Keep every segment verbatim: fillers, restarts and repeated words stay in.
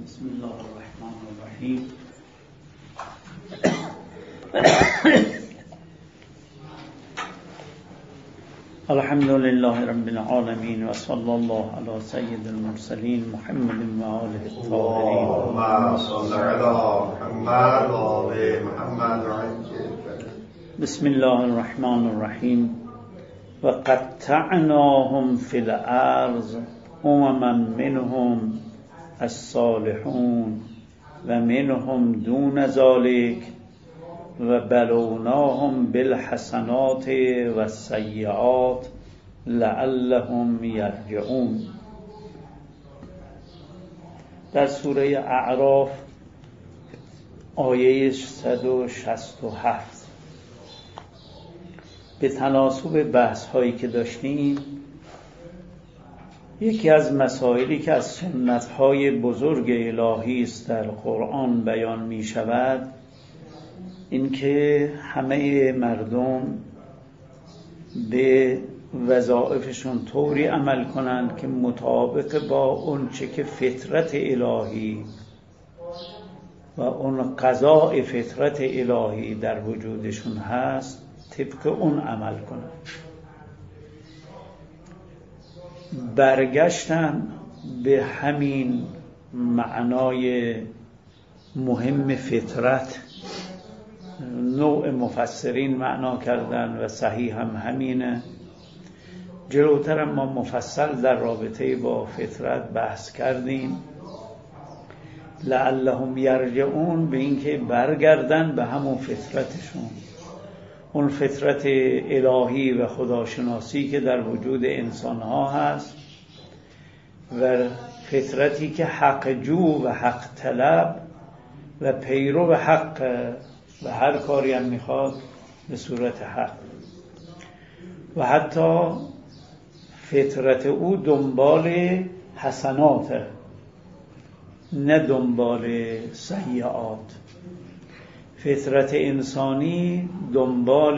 بسم الله الرحمن الرحیم. الحمد لله رب العالمين و صلی الله علی سید المرسلین محمد و آله الطاهرین. اللهم صل علی محمد و آل محمد. بسم الله الرحمن الرحیم. و قطعناهم فی الارض امما منهم الصالحون و منهم دون ذلك و بلوناهم بالحسنات و السیئات لعلهم یرجعون. در سوره اعراف آیه صد و شصت و هفت به تناسب بحث هایی که داشتیم، یکی از مسائلی که از سنت های بزرگ الهی است در قرآن بیان می شود این که همه مردم به وظایفشون طوری عمل کنند که مطابق با اون چه که فطرت الهی و اون قضاء فطرت الهی در وجودشون هست طبق اون عمل کنند. برگشتن به همین معنای مهم فطرت، نوع مفسرین معنا کردن و صحیح هم همینه. جلوتر ما مفصل در رابطه با فطرت بحث کردیم. لعلهم یرجعون، به اینکه برگردن به همون فطرتشون، اون فطرت الهی و خداشناسی که در وجود انسان ها هست و فطرتی که حق جو و حق طلب و پیرو و حق و هر کاری هم میخواد به صورت حق، و حتی فطرت او دنبال حسنات نه دنبال سیئات. فطرت انسانی دنبال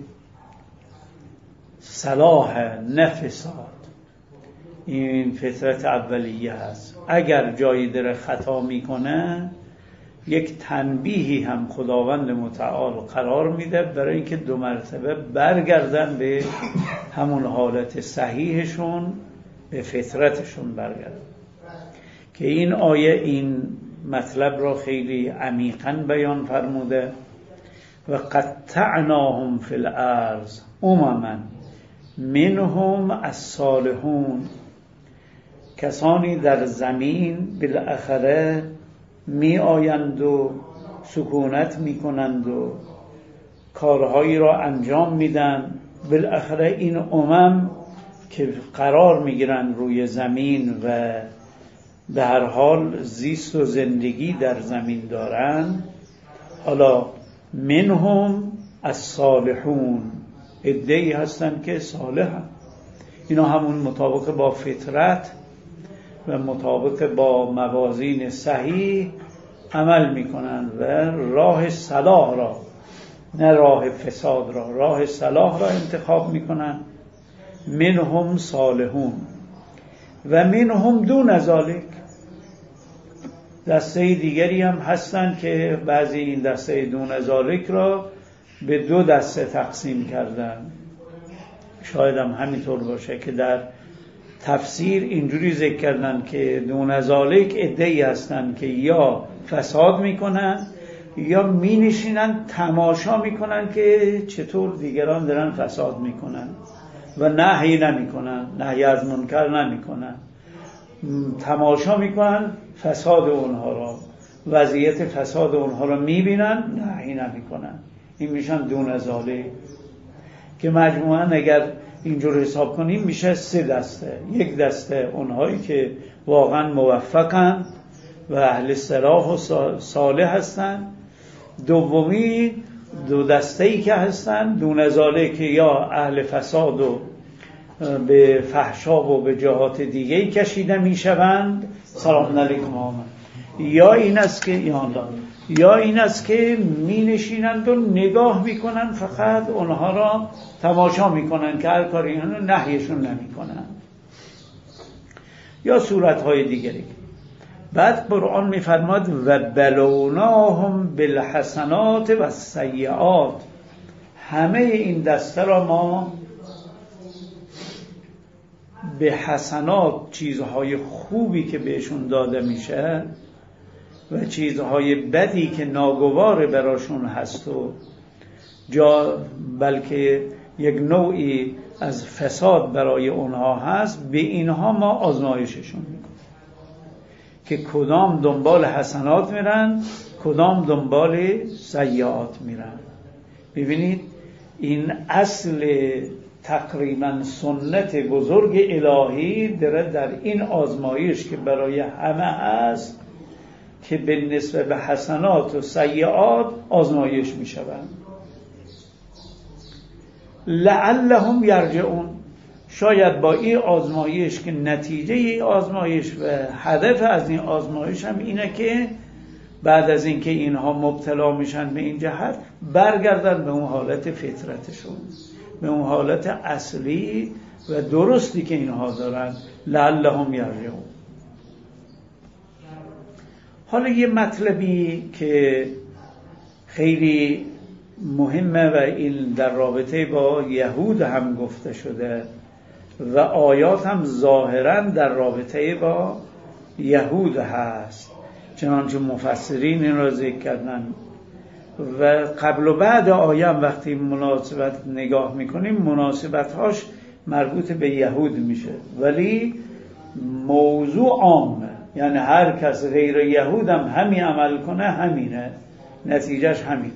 صلاح نه فساد. این فطرت اولیه هست. اگر جایی در خطا میکنه یک تنبیهی هم خداوند متعال قرار میده برای اینکه دو مرتبه برگردن به همون حالت صحیحشون، به فطرتشون برگردن. که این آیه این مطلب را خیلی عمیقاً بیان فرموده. و قطعناهم فی الارض امما منهم الصالحون، کسانی در زمین بالاخره می آیند و سکونت می کنند و کارهایی را انجام میدن. بالاخره این امم که قرار می گیرند روی زمین و به هر حال زیست و زندگی در زمین دارن، حالا منهم الصالحون، عده‌ای هستن که صالحن. اینا همون مطابق با فطرت و مطابق با موازین صحیح عمل میکنن و راه صلاح را نه راه فساد را، راه صلاح را انتخاب میکنن. منهم صالحون و منهم دون ذلک، دسته دیگری هم هستن که بعضی این دسته دون ذلک را به دو دسته تقسیم کردن. شاید هم همینطور باشه که در تفسیر اینجوری ذکر کردن که دون ذلک عده‌ای هستن که یا فساد میکنن یا مینشینن تماشا میکنن که چطور دیگران دارن فساد میکنن و نهی نمیکنن، نهی از منکر نمیکنن، تماشا میکنن فساد اونها را، وضعیت فساد اونها را میبینن، نهی نمیکنن. این میشن دون ذلک، که مجموعاً اگر اینجور حساب کنیم میشه سه دسته. یک دسته اونهایی که واقعا موفقن و اهل صلاح و صالح هستن. دومی دو دسته‌ای که هستن دون ذلک، یا اهل فساد و به فحشا و به جهات دیگه‌ای کشیده میشوند. سلام علیکم آمد. یا این است که یا الله یا این است که می نشینند و نگاه میکنن، فقط اونها را تماشا میکنن که هر کاری اینو نهیشون نمیکنن. یا صورتهای دیگری. بعد قرآن میفرماد و بلوناهم بالحسنات و السیئات، همه این دسته را ما به حسنات، چیزهای خوبی که بهشون داده میشه و چیزهای بدی که ناگوار براشون هست و جا بلکه یک نوعی از فساد برای اونها هست، به اینها ما آزمایششون میکنیم که کدام دنبال حسنات میرن، کدام دنبال سیئات میرن. ببینید این اصل تقریبا سنت بزرگ الهی داره در این آزمایش که برای همه هست که به نسبت به حسنات و سیئات آزمایش می شوند. لعلهم یرجعون، شاید با این آزمایش که نتیجه این آزمایش و هدف از این آزمایش هم اینه که بعد از اینکه اینها مبتلا میشن به این جهت برگردن به اون حالت فطرتشون، به اون حالت اصلی و درستی که اینها دارن. لعلهم یرجعون. حالا یه مطلبی که خیلی مهمه و این در رابطه با یهود هم گفته شده و آیات هم ظاهراً در رابطه با یهود هست، چنانچه مفسرین این را ذکر کردن و قبل و بعد آیه هم وقتی مناسبت نگاه میکنیم مناسبت‌هاش مربوط به یهود میشه، ولی موضوع عامه، یعنی هر کس غیر یهود هم همین عمل کنه همینه، نتیجهش همینه.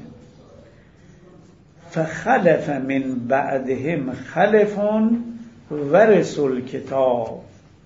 فخلف من بعدهم خلفون ورثوا الکتاب،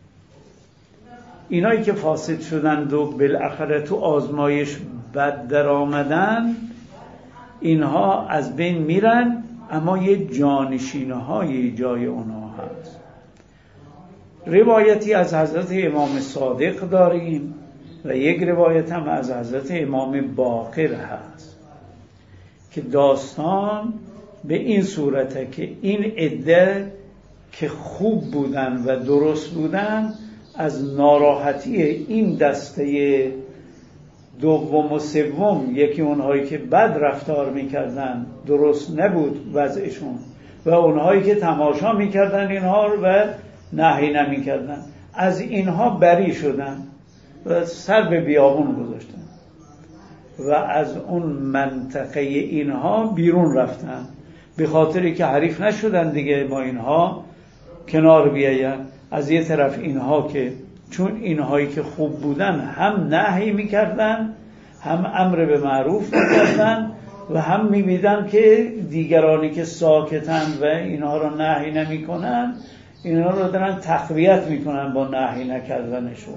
اینایی که فاسد شدند و بالاخره تو آزمایش بد در آمدن، اینها از بین میرن، اما یه جانشین‌های جای اونها هست. روایتی از حضرت امام صادق داریم و یک روایت هم از حضرت امام باقر هست که داستان به این صورته که این عده که خوب بودن و درست بودن از ناراحتی این دسته دوم و سوم، یکی اونهایی که بد رفتار میکردن، درست نبود وضعشون، و اونهایی که تماشا میکردن اینها رو و نهی نمیکردن، از اینها بری شدن و سر به بیابون گذاشتن و از اون منطقه اینها بیرون رفتن، به خاطری که حریف نشدن دیگه با اینها کنار بیاین. از یه طرف اینها که چون اینهایی که خوب بودن هم نهی میکردن، هم امر به معروف میکردن و هم میبیدن که دیگرانی که ساکتن و اینها رو نهی نمیکنن، اینها رو دارن تقویت میکنن با نهی نکردنشون.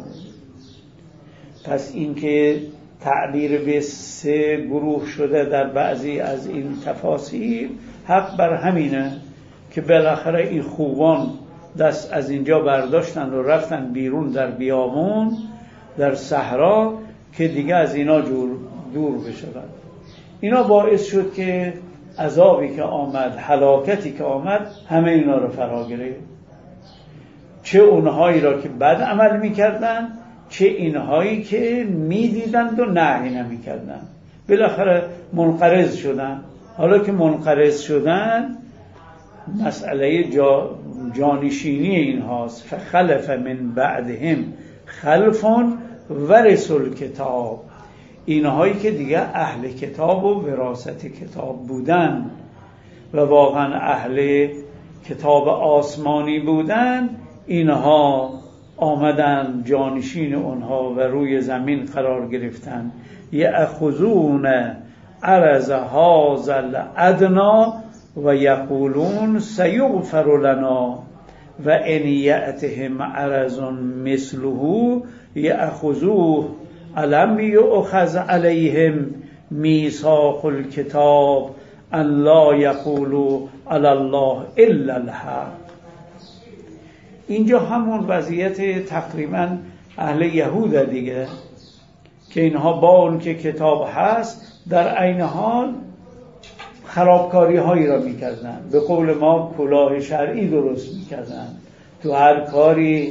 پس اینکه تعبیر به سه گروه شده در بعضی از این تفاسیر، حق بر همینه که بالاخره این خوبان دست از اینجا برداشتن و رفتن بیرون در بیابون، در صحرا، که دیگه از اینا جور دور بشدن. اینا باعث شد که عذابی که آمد، هلاکتی که آمد، همه اینا رو فرا گرفت، چه اونهایی را که بد عمل میکردن، چه اینهایی که میدیدند و نهی نمیکردن. بالاخره منقرض شدن. حالا که منقرض شدن، مسئله جا جانشینی این هاست. فخلف من بعدهم خلفون ورثوا الکتاب، اینهایی که دیگه اهل کتاب و وراثت کتاب بودن و واقعا اهل کتاب آسمانی بودن، اینها آمدن جانشین اونها و روی زمین قرار گرفتن. یأخذون عرض هذا الادنی و یقولون سیغفر لنا و ان یأتهم عرض مثله یأخذوه الم یؤخذ علیهم میثاق الکتاب ان لا یقولوا علی الله الا الحق. اینجا همون وضعیت تقریبا اهل یهود دیگه، که اینها با اون که کتاب هست در عین حال خرابکاری هایی را میکردن. به قول ما کلاه شرعی درست میکردن، تو هر کاری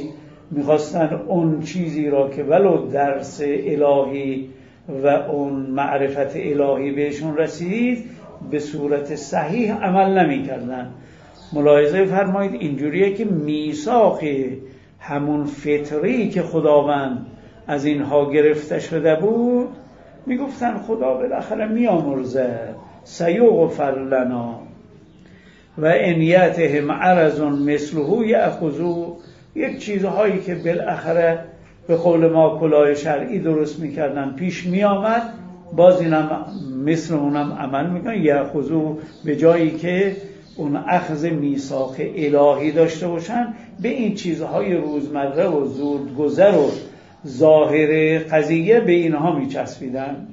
میخواستن اون چیزی را که ولو درس الهی و اون معرفت الهی بهشون رسید به صورت صحیح عمل نمی کردن. ملاحظه فرمایید اینجوریه که میثاق همون فطری که خداوند از اینها گرفته شده بود میگفتن خدا بالاخره میامرزه سیغفر لنا و انیتهم عرض مثله یأخذو، یک چیزهایی که بالاخره به قول ما کلاه شرعی درست میکردن پیش میامد، باز اینم مثل اونم عمل میکنن. یأخذو به جایی که اون اخذ میثاق الهی داشته باشن به این چیزهای روزمره و زودگذر و ظاهر قضیه به اینها میچسبیدن.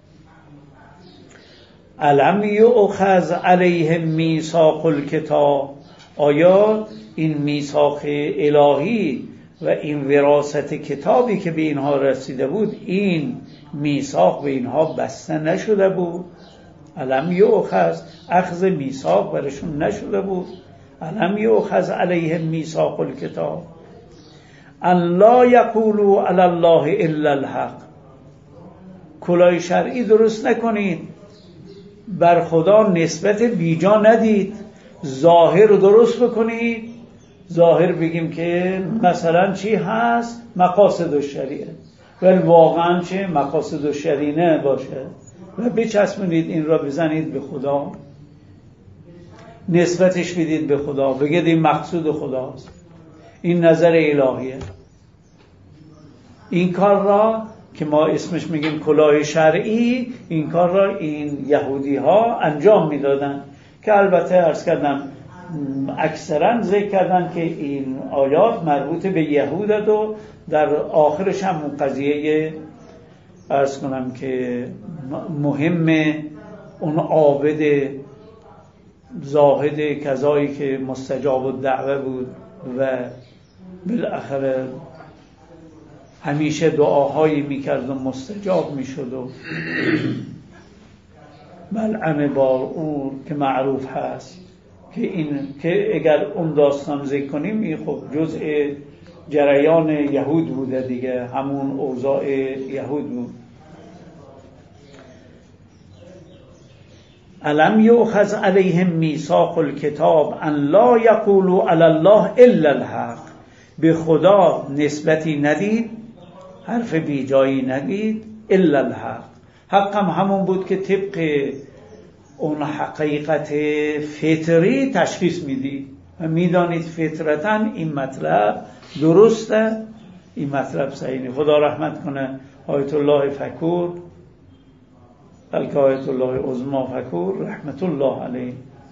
الم یؤخذ علیهم میثاق الکتاب، آیا این میثاق الهی و این وراثت کتابی که به اینها رسیده بود این میثاق به اینها بسته نشده بود؟ الم یؤخذ، اخذ میثاق برشون نشده بود؟ الم یؤخذ علیهم میثاق الکتاب ان لا یقولوا علی الله الا الحق، کلاه شرعی درست نکنید، بر خدا نسبت بیجا ندید، ظاهر رو درست بکنید. ظاهر بگیم که مثلا چی هست؟ مقاصد الشریعه، ولی واقعا چه مقاصد الشریعه باشه و بچسبونید این را بزنید به خدا، نسبتش بدید به خدا، بگید این مقصود خداست، این نظر الهیه. این کار را که ما اسمش میگیم کلاه شرعی، این کار را این یهودی ها انجام میدادن که البته عرض کردم اکثرا ذکر کردن که این آیات مربوط به یهود و در آخرش هم اون قضیه عرض کنم که مهم اون عابد زاهد کذایی که مستجاب الدعوه بود و بالاخره همیشه دعاهایی میکرد و مستجاب میشد و بلعم بارعور که معروف هست که این که اگر اون داستان ذکر کنیم این خب جزء جریان یهود بوده دیگه، همون اوضاع یهود بود. الم یؤخذ علیهم میثاق الکتاب ان لا یقولوا علی الله الا الحق، به خدا نسبتی ندید، حرف بی جایی نگید، الا الحق. حق هم همون بود که طبق اون حقیقت فطری تشخیص میدید و میدانید فطرتاً این مطلب درسته، این مطلب صحیحه. خدا رحمت کنه آیت الله فکور، بلکه آیت الله عظما فکور رحمت الله علیه،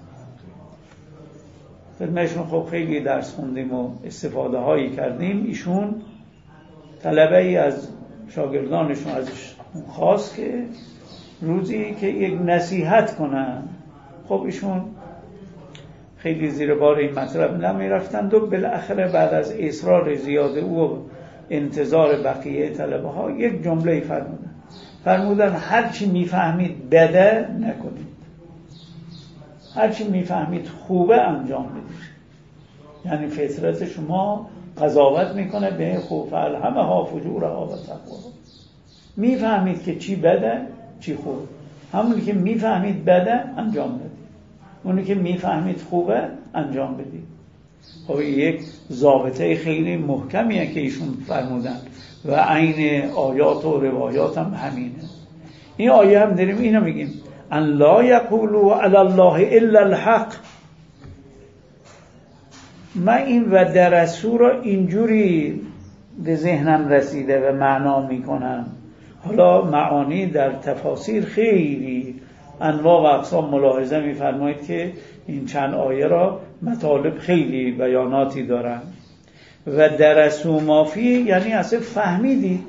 خدمتشون خب خیلی درس خوندیم و استفاده هایی کردیم. ایشون طلبه ای از شاگردانشون ازش خواست که روزی که یک نصیحت کنن. خب ایشون خیلی زیر بار این مطلب نمی رفتند و بالاخره بعد از اصرار زیاد او و انتظار بقیه طلبه ها یک جمله فرمودن فرمودن هرچی میفهمید بده نکنید، هرچی میفهمید خوبه انجام بدید. یعنی فطرت شما قضاوت میکنه به خوب همه ها فجورها و تقوا. میفهمید که چی بده چی خوب، همونی که میفهمید بده انجام بدید، اونی که میفهمید خوبه انجام بدید. خب یک ضابطه خیلی محکمیه که ایشون فرمودن و عین آیات و روایات هم همینه. این آیه هم داریم اینو میگیم ان لا یقولوا علی الله الا الحق. من این و درسو را اینجوری به ذهنم رسیده و معنا میکنم. حالا معانی در تفاسیر خیلی انواع و اقسام ملاحظه میفرمایید که این چند آیه را مطالب خیلی بیاناتی دارن. و درسو مافی یعنی اصلا فهمیدید.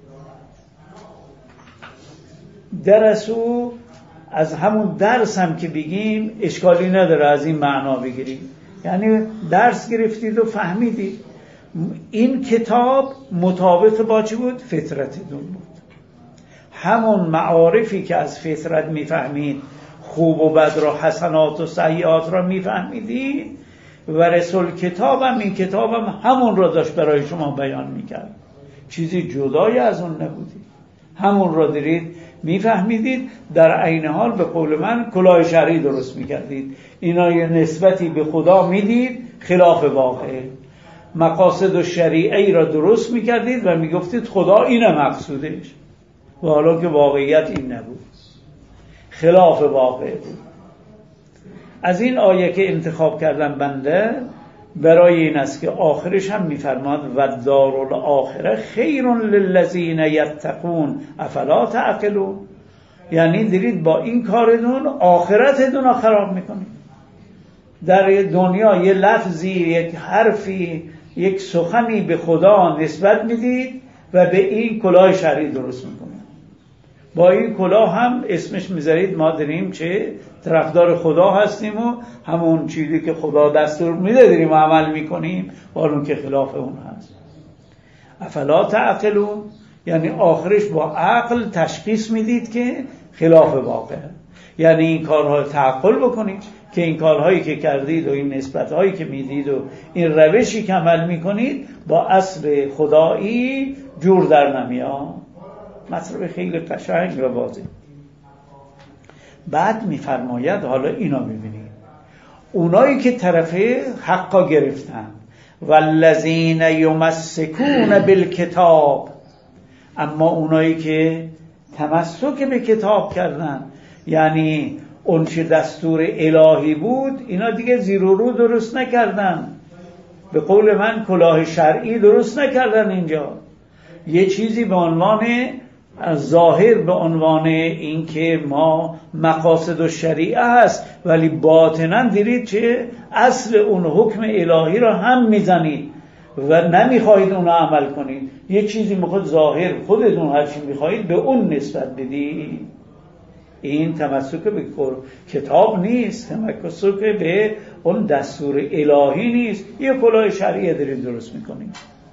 درسو از همون درس هم که بگیم اشکالی نداره از این معنا بگیریم، یعنی درس گرفتید و فهمیدید. این کتاب مطابق با چی بود؟ فطرتتون بود. همون معارفی که از فطرت میفهمید، خوب و بد را، حسنات و سیئات را میفهمیدید، و رسول کتابم، این کتابم همون را داشت برای شما بیان میکرد، چیزی جدای از اون نبودی، همون را دارید میفهمیدید، در عین حال به قول من کلاه شرعی درست میکردید. اینا یه نسبتی به خدا میدید خلاف واقع، مقاصد و شریعی را درست میکردید و میگفتید خدا اینه مقصودش، و حالا که واقعیت این نبود، خلاف واقع بود. از این آیه که انتخاب کردم بنده برای این است که آخرش هم میفرماد و دارالآخره خیر للذین یتقون افلا تعقلون، یعنی دارید با این کارتون آخرتتون رو خراب میکنید. در دنیا یه لفظی، یک حرفی، یک سخنی به خدا نسبت میدید و به این کلاه شرعی درست میکنید. با این کلاه هم اسمش میذارید ما داریم چه طرفدار خدا هستیم و همون چیزی که خدا دستور میده داریم عمل میکنیم، حالون که خلاف اون هست. افلا تعقلون، یعنی آخرش با عقل تشخیص میدید که خلاف واقع، یعنی این کارها تعقل بکنید که این کارهایی که کردید و این نسبتهایی که میدید و این روشی که عمل میکنید با اصل خدایی جور در نمیاد. مطلب خیلی قشنگ و واضح. بعد میفرماید حالا اینا ببینید، اونایی که طرف حقا گرفتن، والذین یمسکون بالکتاب، اما اونایی که تمسک به کتاب کردن، یعنی اون چه دستور الهی بود اینا دیگه زیر و رو درست نکردن، به قول من کلاه شرعی درست نکردن. اینجا یه چیزی به عنوان ظاهر، به عنوان این که ما مقاصد و شریعه هست، ولی باطناً دیرید چه اصل اون حکم الهی را هم میزنید و نمیخواهید اون عمل کنید. یه چیزی میخواد ظاهر خودتون هر چی میخواهید به اون نسبت بدید. این تمسک به کتاب نیست، تمسک به اون دستور الهی نیست، یه کلاه شرعی دارید درست میکنید.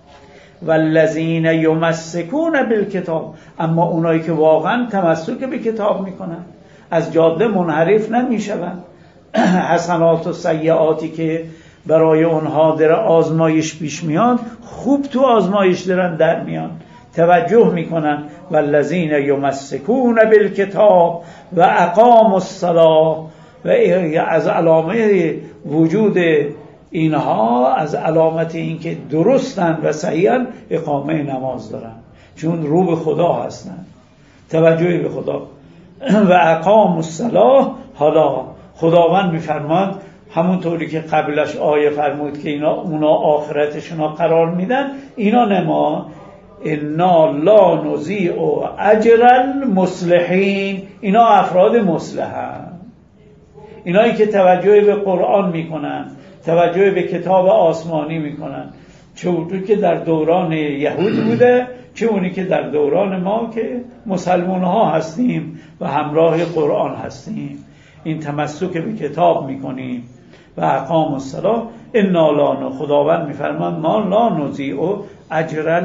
والذین یمسکون بالکتاب، اما اونایی که واقعا تمسک به کتاب میکنن، از جاده منحرف نمیشون، حسنات و سیئاتی که برای اونها در آزمایش پیش میاد خوب تو آزمایش دارن در میان، توجه میکنن. والذین یمسکون بالکتاب و اقاموا الصلاة، و از علامه وجود اینها، از علامت این که درستن و صحیحن، اقامه نماز دارن، چون رو به خدا هستن، توجه به خدا. و اقاموا الصلاة، حالا خداوند میفرماد همونطوری که قبلش آیه فرمود که اینا اونا آخرتشون قرار میدن، اینا نما انا لا نضیع اجر المصلحین، اینا افراد مصلحن، اینایی که توجه به قرآن میکنن، توجه به کتاب آسمانی میکنن، چه اونی که در دوران یهود بوده، چه اونی که در دوران ما که مسلمان ها هستیم و همراه قرآن هستیم. این تمسک به کتاب میکنیم. و اقام الصلاة انا لا، خداوند میفرمان ما لا نضیع اجر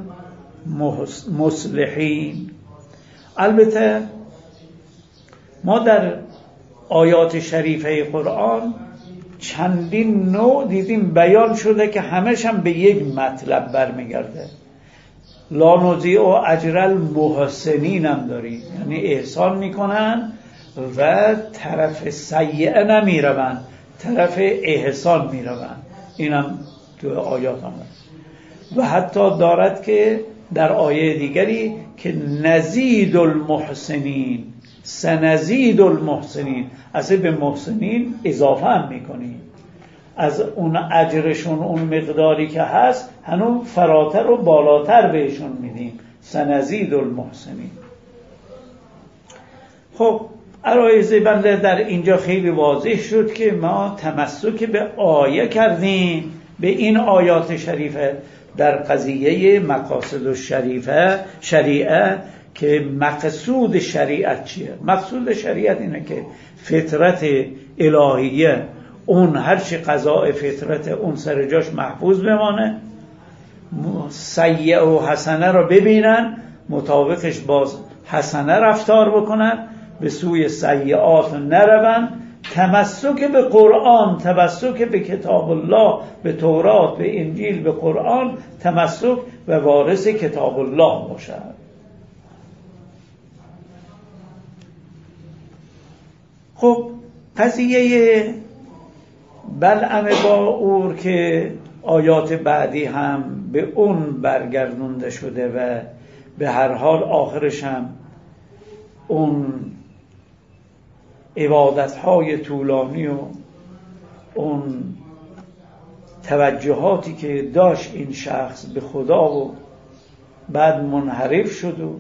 المصلحین. البته ما در آیات شریفه قرآن چندین نوع دیدیم بیان شده که همش هم به یک مطلب برمیگرده. لا نضیع اجر المحسنین هم داریم، یعنی احسان میکنن و طرف سیئه نمیرون، طرف احسان میرون. اینم تو آیات هم هست. و حتی دارد که در آیه دیگری که نزید المحسنین، سنزید المحسنین، اصلا به محسنین اضافه هم میکنیم، از اون اجرشون اون مقداری که هست هنوز فراتر و بالاتر بهشون میدیم، سنزید المحسنین. خب عرایض بنده در اینجا خیلی واضح شد که ما تمسک به آیه کردیم، به این آیات شریفه در قضیه مقاصد الشریفه شریعه، که مقصود شریعت چیه؟ مقصود شریعت اینه که فطرت الهیه، اون هر چی قضاء فطرت اون سر جاش محفوظ بمانه، سیئه و حسنه رو ببینن، مطابقش باز حسنه رفتار بکنن، به سوی سیئات نرون تمسک به قرآن، تمسک به کتاب الله، به تورات، به انجیل، به قرآن تمسک و وارث کتاب الله باشد. خب قضیه بلعم باعور که آیات بعدی هم به اون برگردونده شده و به هر حال آخرش هم اون عبادت‌های طولانی و اون توجهاتی که داشت این شخص به خدا و بعد منحرف شد و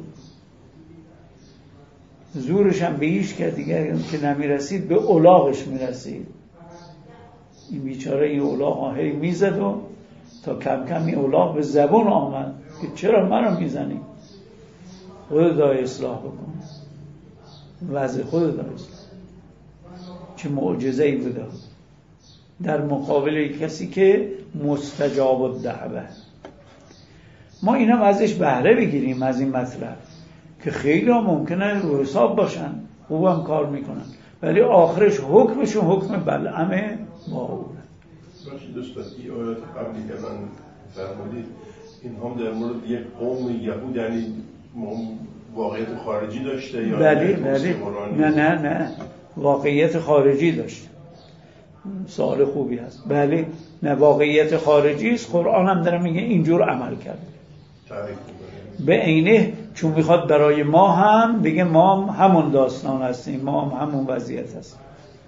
زورش هم به هیچ که دیگه که نمیرسید به الاغش میرسید. این بیچاره این الاغ هی میزد و تا کم کم این الاغ به زبون آمد که چرا منو میزنی؟ خود دای اصلاح بکن، وضع خود دای اصلاح. چه معجزه‌ای بوده در مقابل کسی که مستجاب الدعوه. ما اینم ازش بهره بگیریم از این مطلب که خیلی ها ممکنه رو حساب باشن، خوبم کار میکنن، ولی آخرش حکمشون حکم بلعم باعوره. باشید دوستان، این آیات قبلی که من فرمودید این هم در مورد یک قوم یهود یعنی واقعیت خارجی داشته یا بله بله نه نه نه واقعیت خارجی داشته. سوال خوبی هست. بله نه واقعیت خارجی است. قرآن هم داره میگه اینجور عمل کرد به عینه، چون میخواد برای ما هم بگه ما هم همون داستان هستیم، ما هم همون وضعیت هستیم.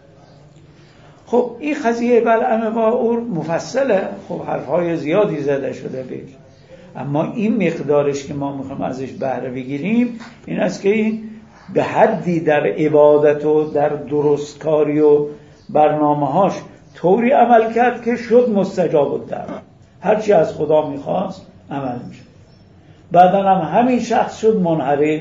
خب این قضیه بلعم باعور مفصله، خب حرفهای زیادی زده شده بهش، اما این مقدارش که ما میخوایم ازش بهره بگیریم این است که این به حدی در عبادت و در درستکاری و برنامه‌هاش طوری عمل کرد که شد مستجاب الدعوه. هرچی از خدا میخواست عمل میشه. بعدا هم همین شخص شد منحرف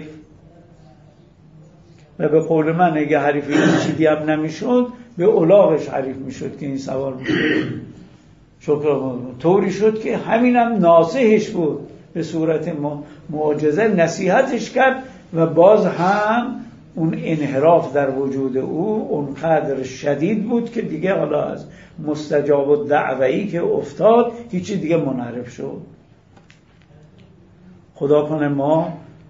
و به قول من اگه حریف این چیزی هم نمیشد به الاغش حریف میشد که این سوار میشد. شکر طوری شد که همینم ناصحش بود، به صورت معجزه نصیحتش کرد و باز هم اون انحراف در وجود او اونقدر شدید بود که دیگه حالا از مستجاب الدعوه‌ای که افتاد هیچی دیگه منحرف شد. خدا کنه ما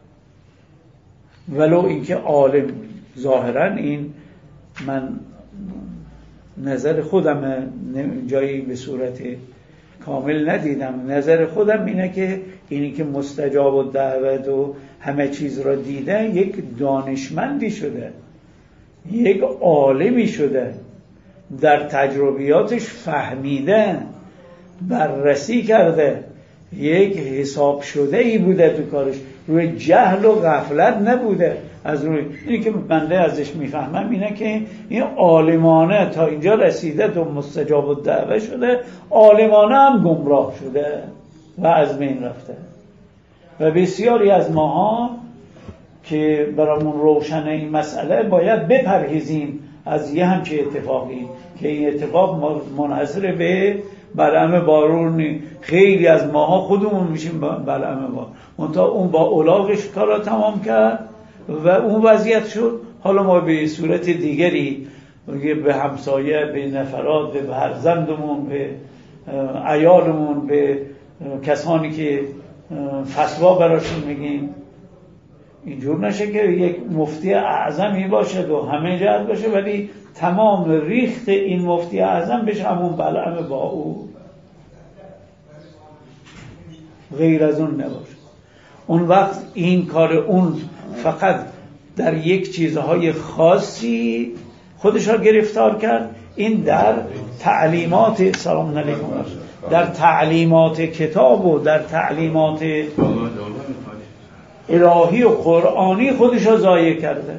ولو اینکه عالم ظاهرا این من نظر خودم جایی به صورت کامل ندیدم، نظر خودم اینه که اینی که مستجاب الدعوه و همه چیز را دیده یک دانشمندی شده، یک عالمی شده، در تجربیاتش فهمیده، بررسی کرده، یک حساب شده ای بوده تو کارش، روی جهل و غفلت نبوده. از روی اینی که بنده ازش میفهمم اینه که این عالمانه تا اینجا رسیده تو مستجاب الدعوه شده، عالمانه هم گمراه شده و از بین رفته. و بسیاری از ماها که برامون روشن این مسئله باید بپرهیزیم از یه همچه اتفاقی که این اتفاق منحصر به بلعم باعور نی. خیلی از ماها خودمون میشیم بلعم باعور، منتها اون با الاغش کارا تمام کرد و اون وضعیت شد. حالا ما به صورت دیگری به همسایه، به نفرات، به فرزندمون، به عیالمون، به کسانی که فتوا براشون میگیم، اینجور نشه که یک مفتی اعظمی باشه و همه جهت باشه ولی تمام ریخت این مفتی اعظم بشه همون بلعم باعور، غیر از اون نباشه. اون وقت این کار اون فقط در یک چیزهای خاصی خودش را گرفتار کرد. این در تعلیمات سلام علیکم در تعلیمات کتاب و در تعلیمات الهی و قرآنی خودش را ضایع کرده.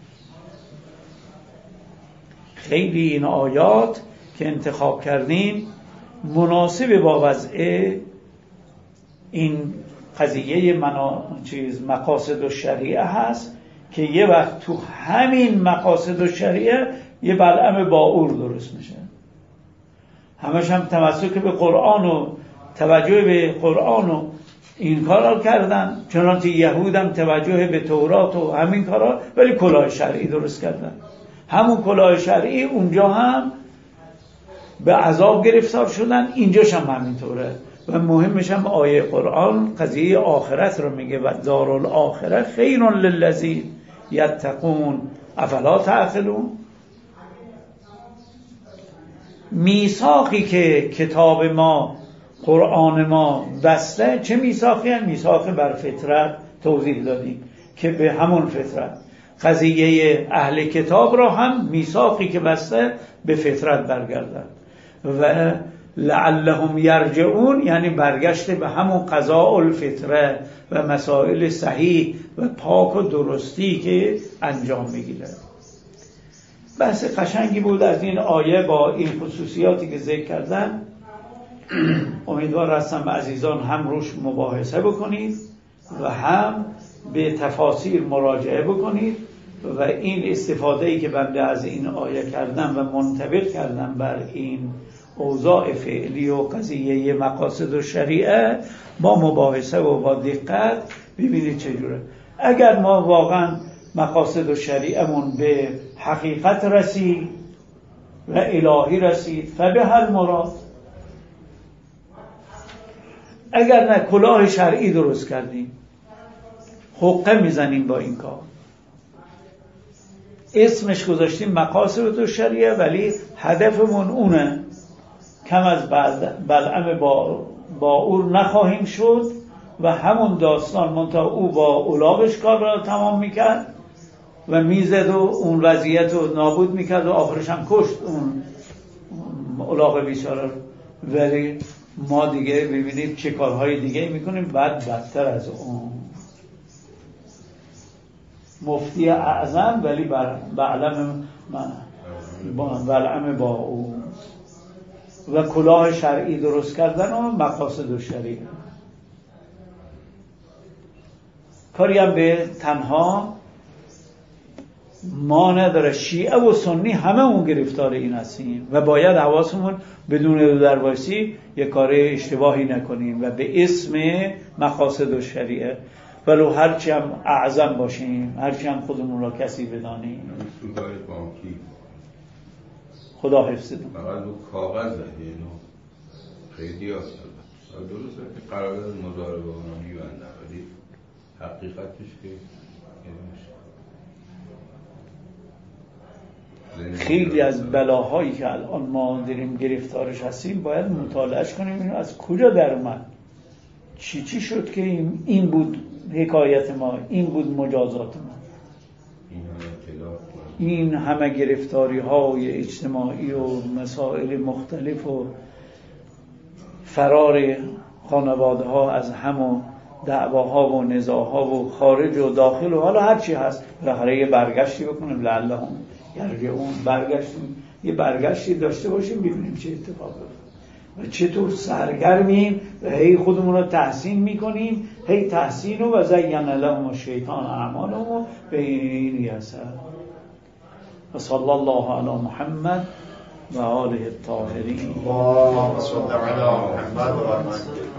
خیلی این آیات که انتخاب کردیم مناسب با وضع این قضیه منا... چیز مقاصد و شریعه هست که یه وقت تو همین مقاصد و شریعه یه بلعم باعور درست میشه. همش هم تمسک به قرآن و توجه به قرآن و این کارا کردن، چنانچه یهود هم توجه به تورات و همین کارا، ولی کلاه شرعی درست کردن. همون کلاه شرعی اونجا هم به عذاب گرفتار شدن، اینجاش هم همینطوره. و مهمش هم آیه قرآن قضیه آخرت رو میگه و دارالآخره خیر للذین یتقون افلا تعقلون. میثاقی که کتاب ما قرآن ما بسته، چه میثاقی هم؟ میثاق بر فطرت توضیح دادیم که به همون فطرت. قضیه اهل کتاب را هم میثاقی که بسته به فطرت برگردن و لعلهم یرجعون، یعنی برگشته به همون قضاء الفطره و مسائل صحیح و پاک و درستی که انجام میگیره. بحث قشنگی بود از این آیه با این خصوصیاتی که ذکر کردم. امیدوار هستم عزیزان هم روش مباحثه بکنید و هم به تفاسیر مراجعه بکنید و این استفاده‌ای که بنده از این آیه کردم و منطبق کردم بر این اوضاع فعلی و قضیه مقاصد و شریعه با مباحثه و با دقت ببینید چجوره. اگر ما واقعا مقاصد و شریعمون به حقیقت رسید و الهی رسید فبه هر مراد. اگر نه کلاه شرعی درست کردیم، حقه میزنیم با این کار، اسمش گذاشتیم مقاصد و شریعه ولی هدفمون اونه کم از بلعم با با او نخواهیم شد و همون داستان منتها او با اولاغش کار را تمام میکرد و میزد و اون وضعیت رو نابود میکرد و آخرش هم کشت اون اولاغ بیچاره. ولی ما دیگه ببینید چه کارهای دیگه میکنیم بعد بدتر از اون. مفتی اعظم ولی بعلم بلعم با او و کلاه شرعی درست کردن و مقاصد و شریعه. کاری هم به تنها ما نداره، شیعه و سنی همه اون گرفتار این هستیم و باید حواسمون بدون دو دربایسی یک کار اشتباهی نکنیم و به اسم مقاصد و شریعه ولو هرچی هم اعظم باشیم، هرچی هم خودمون را کسی بدانیم. سودای بانکی خدا حفظتون. فقط رو کاغذ زده اینو خیلی هست درسته که قرارداد مضاربه اونا میبندن ولی حقیقتش که خیلی از بلاهایی که الان ما داریم گرفتارش هستیم باید مطالعهش کنیم اینو از کجا در اومد، چی چی شد که این بود حکایت ما، این بود مجازات ما، این همه گرفتاری های اجتماعی و مسائل مختلف و فرار خانواده ها از هم و دعواها و نزاعها و خارج و داخل و حالا هر چی هست. بالاخره یه برگشتی بکنیم لعلهم یرجعون، برگشتیم یه برگشتی داشته باشیم ببینیم چه اتفاقی و چطور سرگرمیم و هی خودمون رو تحسین میکنیم، هی تحسین و زین لهم الشیطان اعمالهم به این یسر. و صلی الله علی محمد و آله الطاهرین. اللهم صل علی محمد و آله